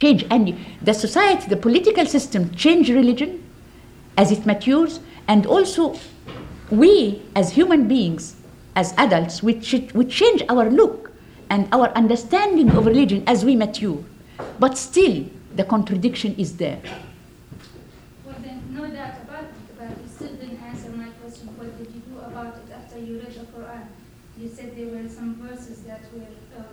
change. And the society, the political system change religion as it matures, and also we as human beings, as adults, we change our look and our understanding of religion as we mature. But still, the contradiction is there. Well, then, no doubt about it, but you still didn't answer my question. What did you do about it after you read the Quran? You said there were some verses that were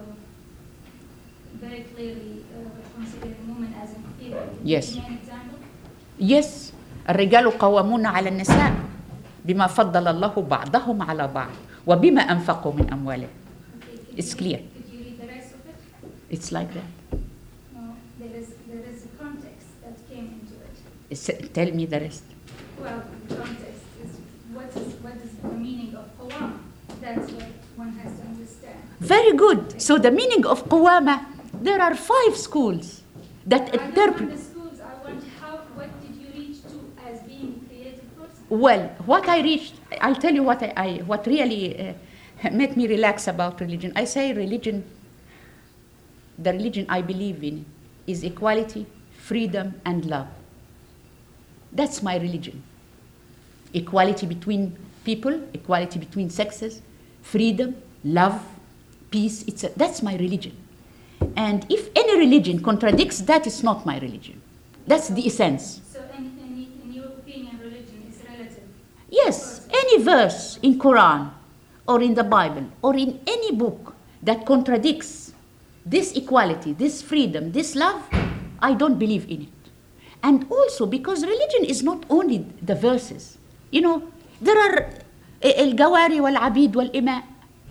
very clearly considering women as inferior. Yes. Give me an example? Yes. الرجال قوامون على النساء بما فضل الله بعضهم على بعض وبما أنفقوا من أموالهم. It's clear. Could you read the rest of it? It's like that. No, there is a context that came into it. Tell me the rest. Well, the context is what is the meaning of qawama? That's what one has to understand. Very good. So the meaning of qawama, there are 5 schools that I don't interpret. want the schools. I want what did you reach to as being a creative person? Well, what I reached, I'll tell you what really made me relax about religion. I say religion, the religion I believe in is equality, freedom, and love. That's my religion. Equality between people, equality between sexes, freedom, love, peace. That's my religion. And if any religion contradicts that, it's not my religion. That's the essence. So, in your opinion, religion is relative? Yes, any verse in Quran or in the Bible or in any book that contradicts this equality, this freedom, this love, I don't believe in it. And also because religion is not only the verses. You know, there are الجواري والعبيد والإماء,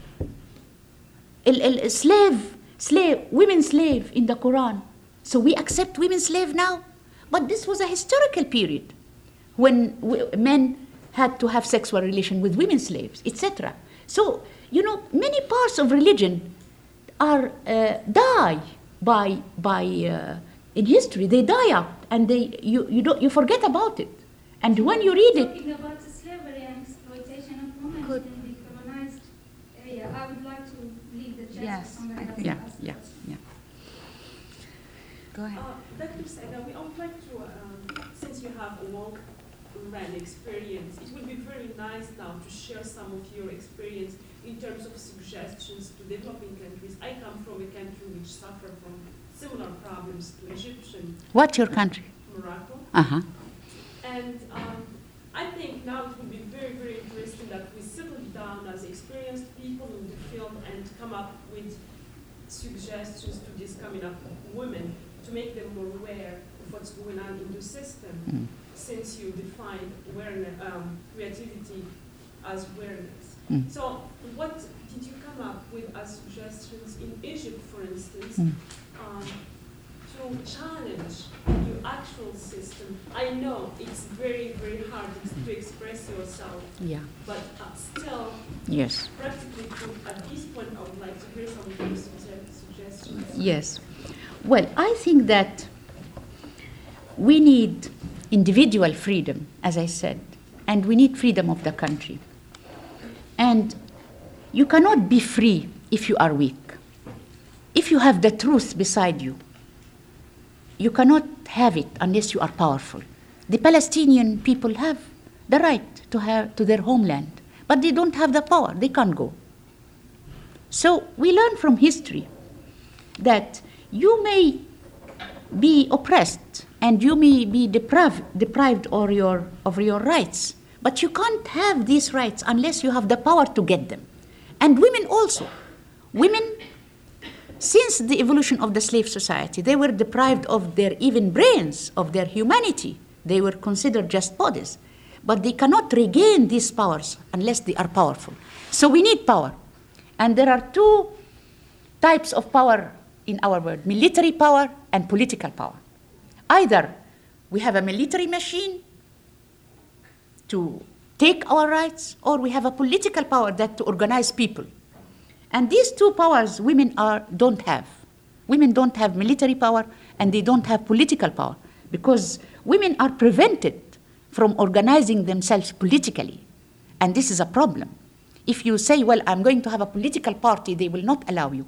women slave in the Quran. So we accept women slave now. But this was a historical period when men had to have sexual relation with women slaves, etc. So, you know, many parts of religion are die by in history. They die out, and you forget about it. And when you read it, talking about the slavery and exploitation of women in the colonized area, I would like to leave the chance for somebody else to ask the question. Go ahead. Dr. Saida, we would like to, since you have a long run experience, it would be very nice now to share some of your experience in terms of suggestions to developing countries. I come from a country which suffered from similar problems to Egyptian. What's your country? Morocco. Uh-huh. And I think now it would be very, very interesting that we settle down as experienced people in the field and come up with suggestions to these coming up women to make them more aware of what's going on in the system, since you define creativity as awareness. So what did you come up with as suggestions in Egypt, for instance, to challenge your actual system? I know it's very, very hard to express yourself, but still, yes, practically at this point, I would like to hear some of your suggestions. Yes. Well, I think that we need individual freedom, as I said, and we need freedom of the country. And you cannot be free if you are weak. If you have the truth beside you, you cannot have it unless you are powerful. The Palestinian people have the right to their homeland, but they don't have the power. They can't go. So we learn from history that you may be oppressed and you may be deprived of your rights, but you can't have these rights unless you have the power to get them. And women also. Women, since the evolution of the slave society, they were deprived of their even brains, of their humanity. They were considered just bodies. But they cannot regain these powers unless they are powerful. So we need power. And there are 2 types of power in our world: military power and political power. Either we have a military machine to take our rights, or we have a political power that to organize people. And these 2 powers women don't have. Women don't have military power and they don't have political power, because women are prevented from organizing themselves politically. And this is a problem. If you say, well, I'm going to have a political party, they will not allow you,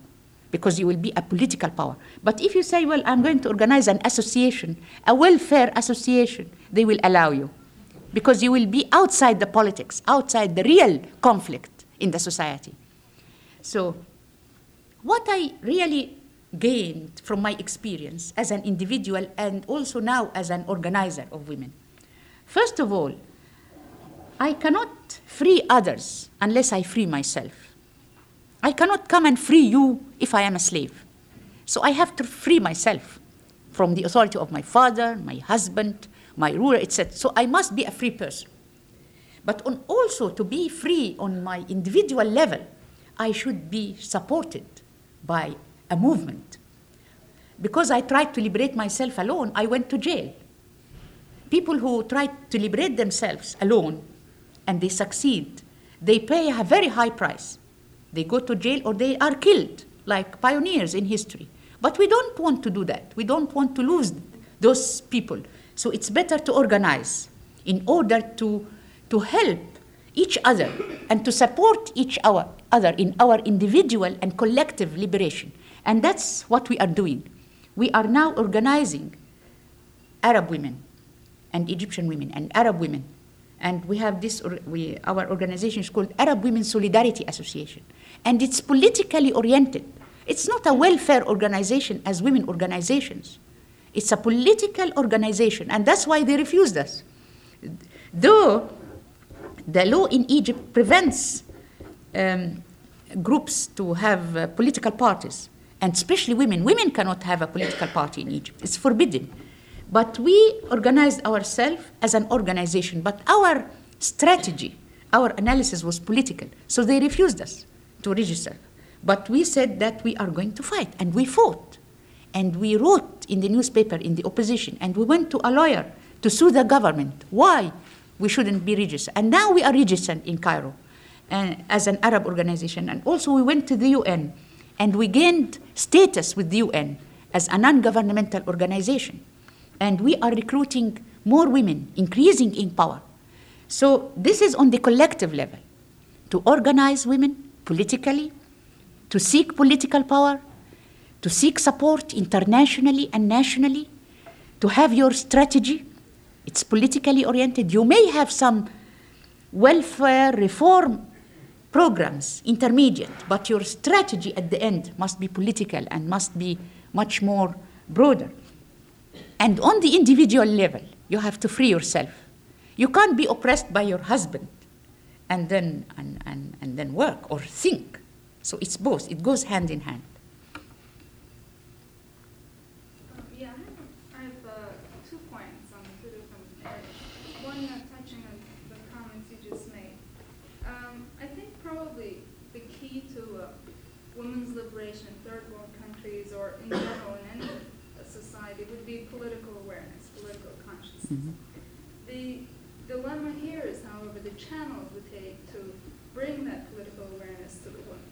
because you will be a political power. But if you say, well, I'm going to organize an association, a welfare association, they will allow you, because you will be outside the politics, outside the real conflict in the society. So what I really gained from my experience as an individual and also now as an organizer of women, first of all, I cannot free others unless I free myself. I cannot come and free you if I am a slave. So I have to free myself from the authority of my father, my husband, my ruler, etc. So I must be a free person. But also to be free on my individual level, I should be supported by a movement. Because I tried to liberate myself alone, I went to jail. People who try to liberate themselves alone and they succeed, they pay a very high price. They go to jail or they are killed, like pioneers in history. But we don't want to do that. We don't want to lose those people. So it's better to organize in order to help each other and to support each other in our individual and collective liberation. And that's what we are doing. We are now organizing Arab women and Egyptian women and Arab women. And we have this, our organization is called Arab Women Solidarity Association. And it's politically oriented. It's not a welfare organization as women organizations. It's a political organization, and that's why they refused us. Though the law in Egypt prevents groups to have political parties, and especially women. Women cannot have a political party in Egypt. It's forbidden. But we organized ourselves as an organization. But our strategy, our analysis was political. So they refused us to register. But we said that we are going to fight. And we fought. And we wrote in the newspaper in the opposition. And we went to a lawyer to sue the government. Why we shouldn't be registered? And now we are registered in Cairo as an Arab organization. And also we went to the UN. And we gained status with the UN as a non-governmental organization. And we are recruiting more women, increasing in power. So this is on the collective level, to organize women politically, to seek political power, to seek support internationally and nationally, to have your strategy. It's politically oriented. You may have some welfare reform programs, intermediate, but your strategy at the end must be political and must be much more broader. And on the individual level, you have to free yourself. You can't be oppressed by your husband and then work or think. So it's both. It goes hand in hand. I have 2 points on 2 different areas. One, touching on the comments you just made. I think probably the key to women's liberation in third world countries or in general in any society would be political awareness, political consciousness. Mm-hmm. The dilemma here is, however, the channels we take to bring that political awareness to the women.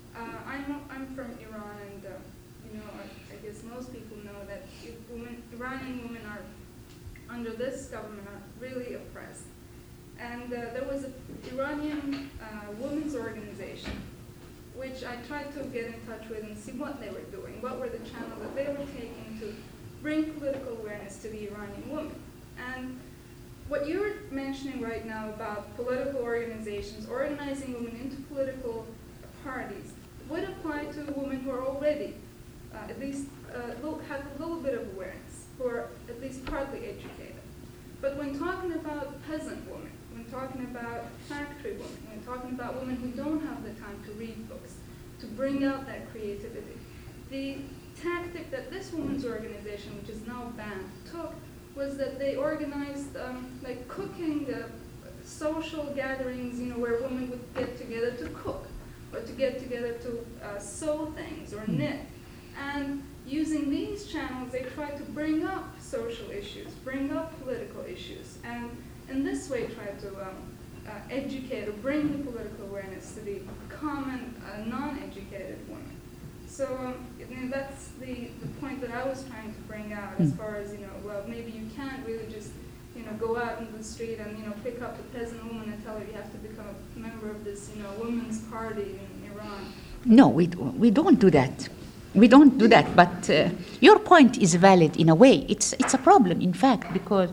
I'm from Iran, and I guess most people know that Iranian women are under this government are really oppressed. And there was an Iranian women's organization which I tried to get in touch with and see what they were doing, what were the channels that they were taking to bring political awareness to the Iranian woman. And what you're mentioning right now about political organizations, organizing women into political parties, would apply to women who are already at least have a little bit of awareness, who are at least partly educated. But when talking about peasant women, when talking about factory women, when talking about women who don't have the time to read books, to bring out that creativity, the tactic that this women's organization, which is now banned, took was that they organized like cooking social gatherings, where women would get together to cook or to get together to sew things or knit. And using these channels, they try to bring up social issues, bring up political issues, and in this way try to educate or bring the political awareness to the common, non-educated woman. So that's the point that I was trying to bring out as far as, well, maybe you can't really just, go out in the street and, pick up a peasant woman and tell her you have to become a member of this, women's party in Iran. No, we don't do that. We don't do that, but your point is valid in a way. It's a problem, in fact, because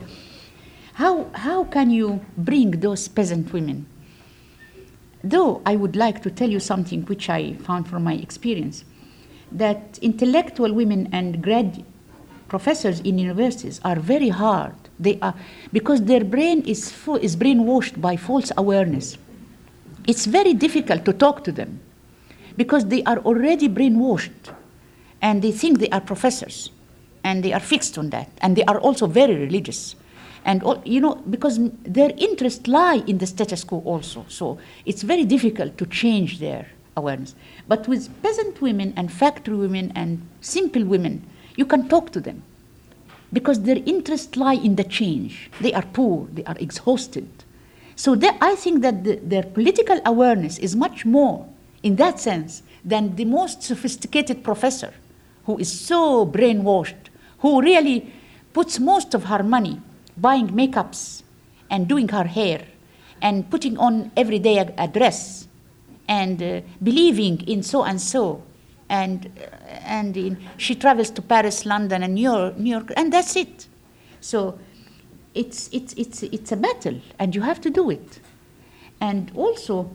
how can you bring those peasant women? Though I would like to tell you something which I found from my experience, that intellectual women and professors in universities are very hard. They are, because their brain is brainwashed by false awareness. It's very difficult to talk to them because they are already brainwashed and they think they are professors and they are fixed on that, and they are also very religious. And, because their interests lie in the status quo also. So it's very difficult to change their awareness. But with peasant women and factory women and simple women, you can talk to them because their interests lie in the change. They are poor, they are exhausted. So I think that their political awareness is much more, in that sense, than the most sophisticated professor who is so brainwashed, who really puts most of her money buying makeups and doing her hair and putting on every day a dress and believing in so and so, and she travels to Paris, London, and New York, and that's it. So it's a battle, and you have to do it. And also,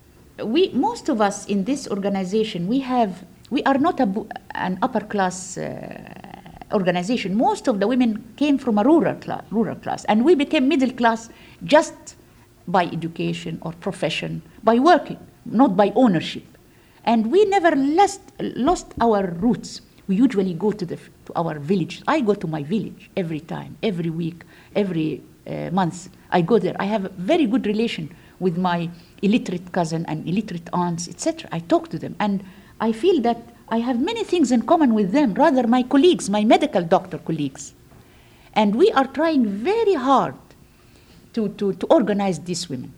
most of us in this organization, we are not an upper class organization. Most of the women came from a rural class, and we became middle class just by education or profession, by working, not by ownership. And we never lost our roots. We usually go to our village. I go to my village every time, every week, every month. I go there. I have a very good relation with my illiterate cousin and illiterate aunts, etc. I talk to them, and I feel that I have many things in common with them, rather my colleagues, my medical doctor colleagues. And we are trying very hard to organize these women.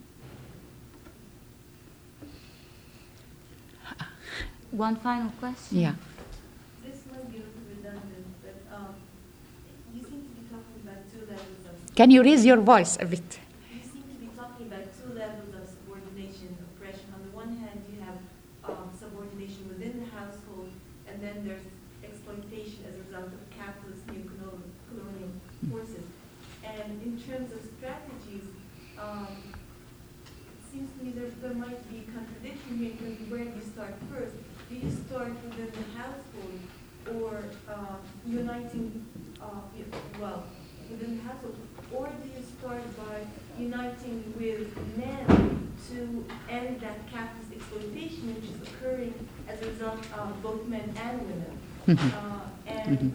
One final question. Yeah. This might be a little redundant, but you seem to be talking about two levels of... Can you raise your voice a bit? You seem to be talking about two levels of subordination, oppression. On the one hand, you have subordination within the household, and then there's exploitation as a result of capitalist neo-colonial forces. And in terms of strategies, it seems to me there might be a contradiction here in terms of where do you start first. Do you start within the household or uniting, within the household, or do you start by uniting with men to end that capitalist exploitation which is occurring as a result of both men and women?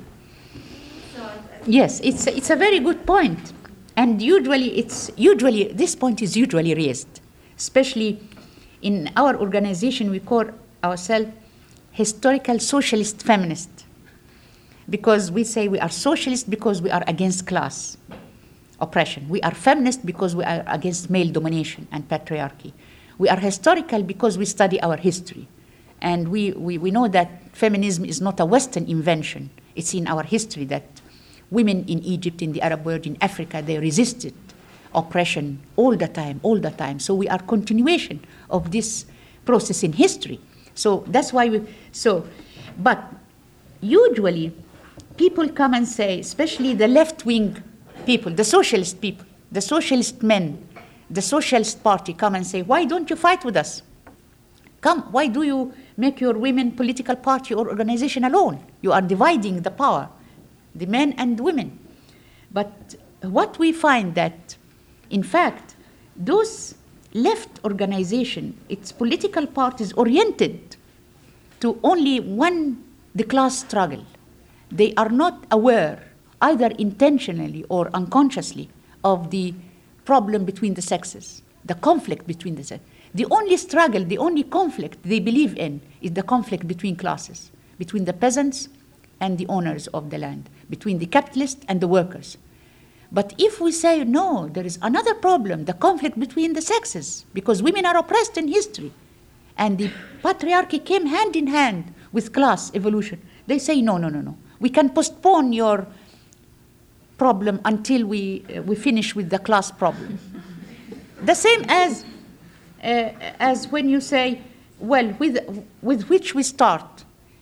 Yes, it's a very good point, and usually this point is usually raised, especially in our organization. We call ourselves historical socialist feminist, because we say we are socialist because we are against class oppression. We are feminist because we are against male domination and patriarchy. We are historical because we study our history, and we know that feminism is not a Western invention. It's in our history that women in Egypt, in the Arab world, in Africa, they resisted oppression all the time. So we are continuation of this process in history. So that's why but usually people come and say, especially the left-wing people, the socialist men, the Socialist Party come and say, why don't you fight with us? Come, why do you make your women political party or organization alone? You are dividing the power, the men and women. But what we find that, in fact, those left organization, its political parties oriented to only the class struggle. They are not aware, either intentionally or unconsciously, of the problem between the sexes, the conflict between the sexes. The only struggle, the only conflict they believe in is the conflict between classes, between the peasants and the owners of the land, between the capitalists and the workers. But if we say, no, there is another problem, the conflict between the sexes, because women are oppressed in history, and the patriarchy came hand in hand with class evolution, they say, no. We can postpone your problem until we finish with the class problem. The same as when you say, well, with which we start?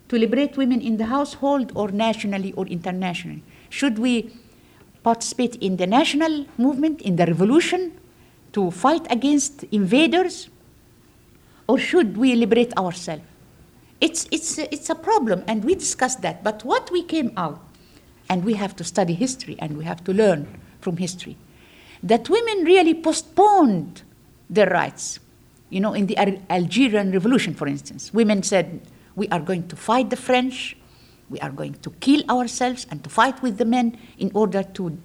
to liberate women in the household or nationally or internationally? Should we participate in the national movement, in the revolution, to fight against invaders? Or should we liberate ourselves? It's a problem, and we discussed that. But what we came out, and we have to study history, and we have to learn from history, that women really postponed their rights. You know, in the Algerian Revolution, for instance, women said, we are going to fight the French, we are going to kill ourselves and to fight with the men in order to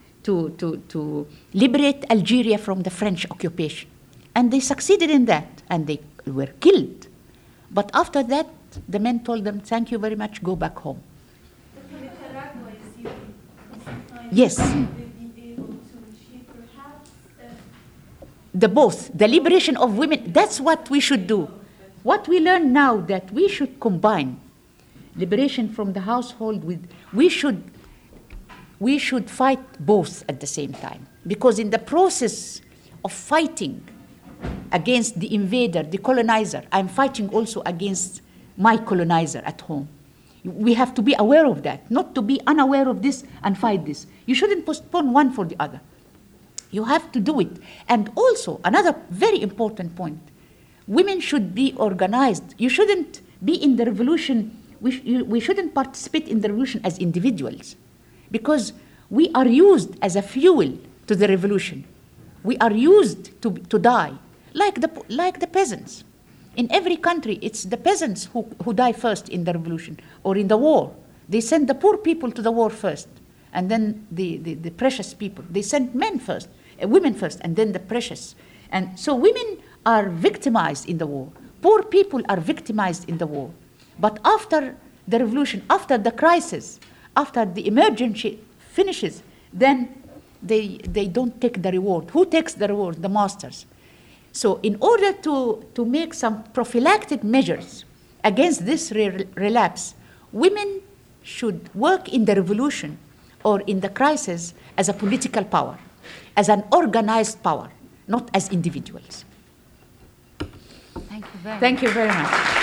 liberate Algeria from the French occupation. And they succeeded in that, and they were killed. But after that, the men told them, thank you very much, go back home. But for Nicaragua, you see, sometimes Yes. they've been able to achieve perhaps The both, the liberation of women, that's what we should do. What we learn now, that we should combine liberation from the household with, we should fight both at the same time. Because in the process of fighting against the invader, the colonizer, I'm fighting also against my colonizer at home. We have to be aware of that, not to be unaware of this and fight this. You shouldn't postpone one for the other. You have to do it. And also, another very important point, women should be organized. You shouldn't be in the revolution, we shouldn't participate in the revolution as individuals, because we are used as a fuel to the revolution. We are used to die, like the peasants. In every country, it's the peasants who die first in the revolution or in the war. They send the poor people to the war first, and then the precious people. They send men first, women first, and then the precious. And so women are victimized in the war. Poor people are victimized in the war. But after the revolution, after the crisis, after the emergency finishes, then they don't take the reward. Who takes the reward? The masters. So in order to make some prophylactic measures against this relapse, women should work in the revolution or in the crisis as a political power, as an organized power, not as individuals. Thank you very much. Thank you very much.